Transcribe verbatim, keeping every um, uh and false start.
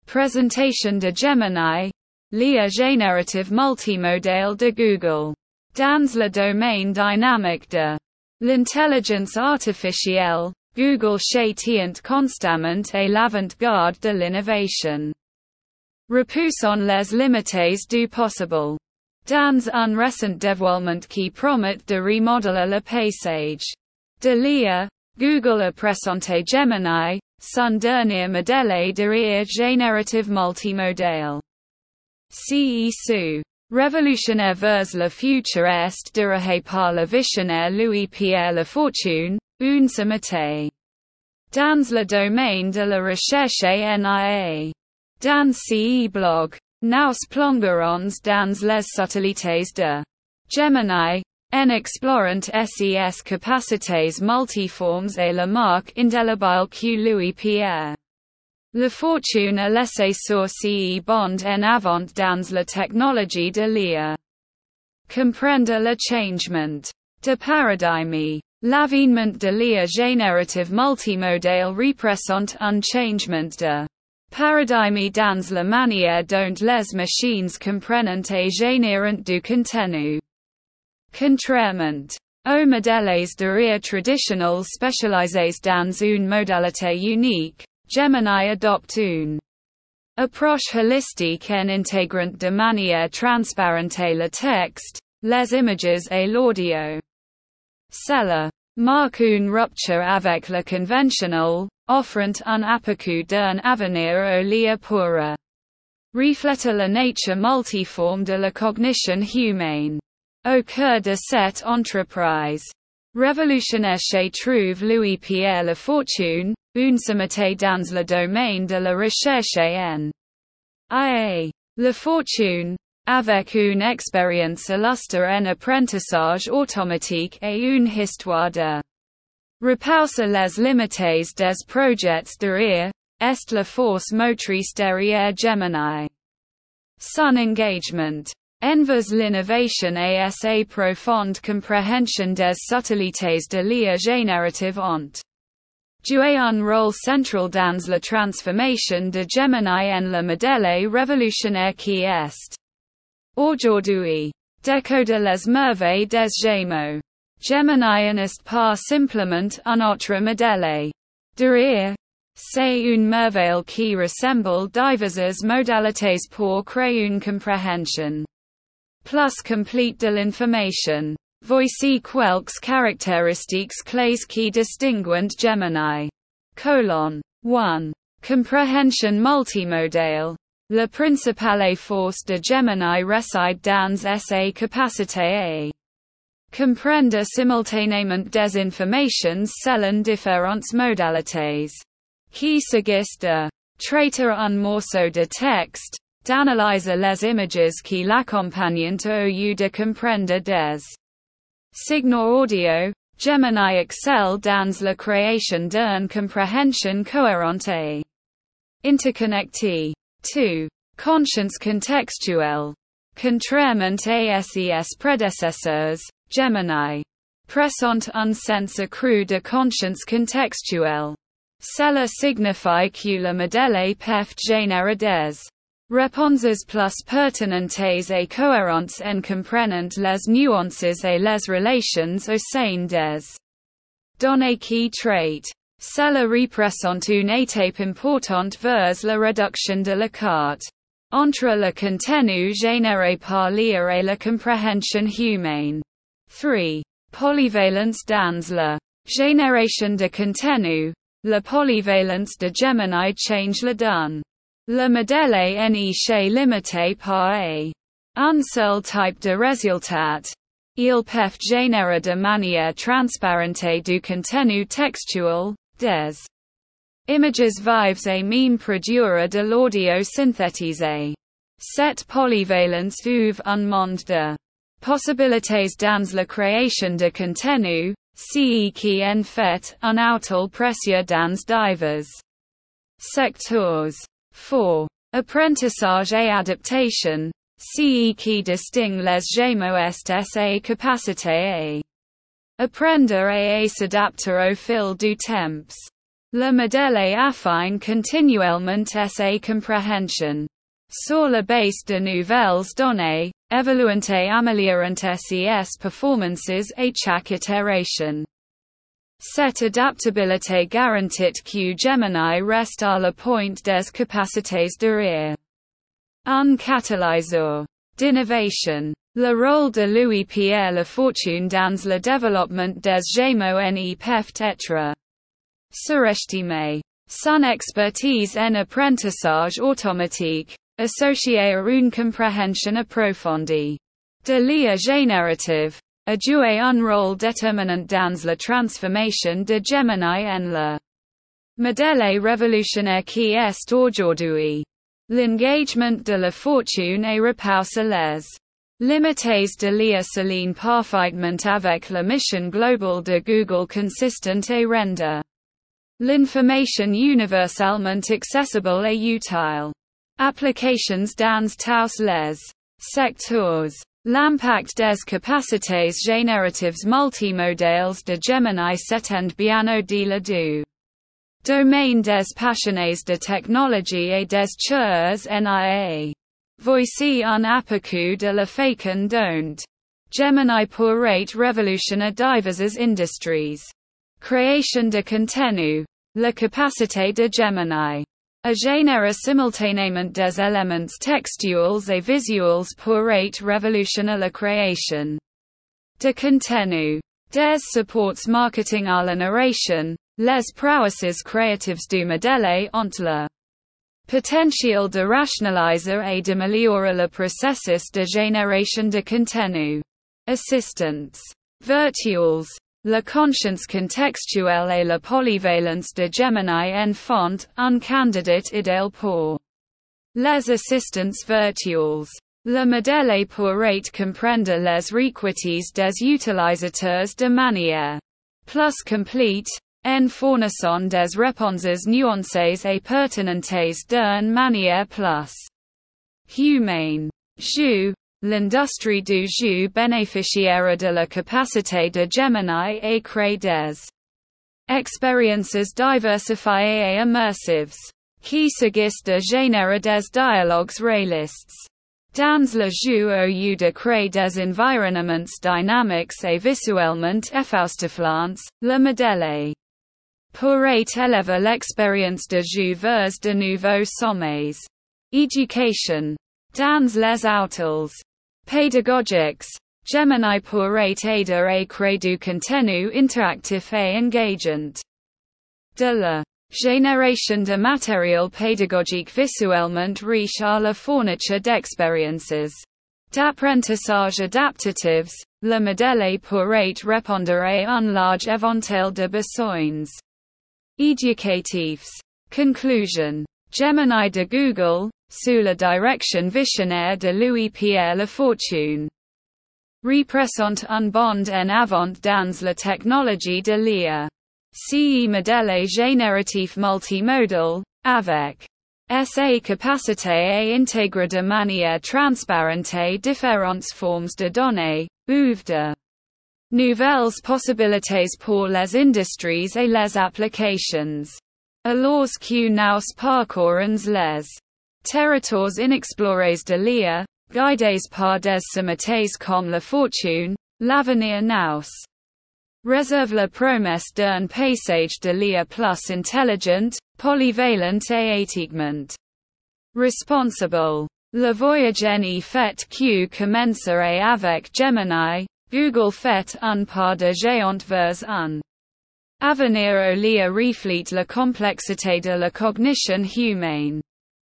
Présentation de Gemini, l'I A générative multimodale de Google. Dans le domaine dynamique de l'intelligence artificielle, Google tient constamment à l'avant-garde de l'innovation, repoussant les limites du possible. Dans un récent dévoilement qui promet de remodeler le paysage de l'I A, Google a présenté Gemini, son dernier modèle de I A générative multimodale. C'est révolutionnaire vers le futur est dirigé par le visionnaire Louis-Pierre Lafortune, un ce matin. Dans le domaine de la recherche N I A. Dans ce blog, nous plongerons dans les subtilités de Gemini, en explorant ses capacités multiformes et la marque indélébile que Louis-Pierre Lafortune a laissé sur ce bond en avant dans la technologie de l'I A. Comprendre le changement de paradigme. L'avènement de l'I A générative multimodale représente un changement de paradigme dans la manière dont les machines comprennent et génèrent du contenu. Contrairement aux modèles de I A traditionnels spécialisés dans une modalité unique, Gemini adopte une approche holistique en intégrant de manière transparente le texte, les images et l'audio. Cela marque une rupture avec le conventionnel, offrant un aperçu d'un avenir où l'I A pourra refléter la nature multiforme de la cognition humaine. Au cœur de cette entreprise révolutionnaire se trouve Louis-Pierre Lafortune, un sommité dans le domaine de la recherche en I A. Lafortune, avec une expérience illustre en apprentissage automatique et une histoire de repousser les limites des projets de I A, est la force motrice derrière Gemini. Son engagement envers l'innovation et sa profonde compréhension des subtilités de l'I A générative ont joué un rôle central dans la transformation de Gemini en le modèle révolutionnaire qui est aujourd'hui décoder les merveilles des Gémeaux. Gemini n'est pas simplement un autre modèle de I A, c'est une merveille qui ressemble diverses modalités pour créer une compréhension plus complète de l'information. Voici quelques caractéristiques clés qui distinguent Gemini. Colon. one. Comprehension multimodale. La principale force de Gemini réside dans sa capacité à comprendre simultanément des informations selon différentes modalités, qui s'agisse de traiter un morceau de texte, d'analyser les images qui l'accompagnent au lieu de comprendre des signaux audio. Gemini excelle dans la création d'une compréhension cohérente et interconnectée. two. Conscience contextuelle. Contrairement à ses prédécesseurs, Gemini présente un sens accru de conscience contextuelle. Cela signifie que le modèle peut générer des réponses plus pertinentes et cohérentes en comprenant les nuances et les relations au sein des données qui traite. Cela représente une étape importante vers la réduction de l'écart entre le contenu généré par l'I A et la compréhension humaine. three. Polyvalence dans la génération de contenu. La polyvalence de Gemini change la donne. Le modèle n'est pas limité par un seul type de résultat. Il peut générer de manière transparente du contenu textuel, des images vives et même produire de l'audio synthétisé. Cette polyvalence ouvre un monde de possibilités dans la création de contenu, ce qui en fait un outil précieux dans divers secteurs. four. Apprentissage et adaptation. Ce qui distingue les Gémeaux est sa capacité à apprendre et à s'adapter au fil du temps. Le modèle affine continuellement sa compréhension. Sur la base de nouvelles données, évoluant et améliorant ses performances à chaque itération. Cette adaptabilité garantit que Gemini reste à la pointe des capacités de rire. Un catalyseur d'innovation. Le rôle de Louis-Pierre Lafortune dans le développement des Gémeaux ne peut être surestimé. Son expertise en apprentissage automatique, associée à une compréhension approfondie de l'I A générative, a joué un rôle déterminant dans la transformation de Gemini en le modèle révolutionnaire qui est aujourd'hui. L'engagement de Lafortune et repousse les limites de l'I A s'aligne parfaitement avec la mission globale de Google consistant à rendre l'information universellement accessible et utile. Applications dans tous les secteurs. L'impact des capacités génératives multimodales de Gemini s'étend bien au-delà du domaine des passionnés de technologie et des chercheurs en I A. Voici un aperçu de la façon dont Gemini pourrait révolutionner diverses industries. Création de contenu. La capacité de Gemini à générer simultanément des éléments textuels et visuels pourrait révolutionner la création de contenu. Des supports marketing à la narration, les prouesses créatives du modèle ont le potentiel de rationaliser et d'améliorer le processus de génération de contenu. Assistants virtuels. La conscience contextuelle et la polyvalence de Gemini en font un candidat idéal pour les assistants virtuels. Le modèle pourrait comprendre les requêtes des utilisateurs de manière plus complète, en fournissant des réponses nuancées et pertinentes d'une manière plus humaine. Jeu. L'industrie du jeu bénéficiera de la capacité de Gemini à créer des expériences diversifiées et immersives, qui s'agissent de générer des dialogues réalistes. Dans le jeu au lieu de créer des environnements dynamiques et visuellement époustouflants, le modèle pourrait élever l'expérience de jeu vers de nouveaux sommets. Education. Dans les outils pédagogiques, Gemini pourrait aider à créer du contenu interactif et engageant. De la génération de matériel pédagogique visuellement riche à la fourniture d'expériences d'apprentissage adaptatifs, le modèle pourrait répondre à un large éventail de besoins éducatifs. Conclusion. Gemini de Google, sous la direction visionnaire de Louis-Pierre Lafortune, représente un bond en avant dans la technologie de l'I A. Ce modèle génératif multimodal, avec sa capacité à intégrer de manière transparente différentes formes de données, ouvre de nouvelles possibilités pour les industries et les applications. Alors que nous parcourons les territoires inexplorés de l'I A, guidés par des sommités comme Lafortune, l'avenir nous réserve la promesse d'un paysage de l'I A plus intelligent, polyvalent et éthiquement responsible. Le voyage en fait que commencera avec Gemini, Google fait un pas de géant vers un avenir où l'I A reflète la complexité de la cognition humaine.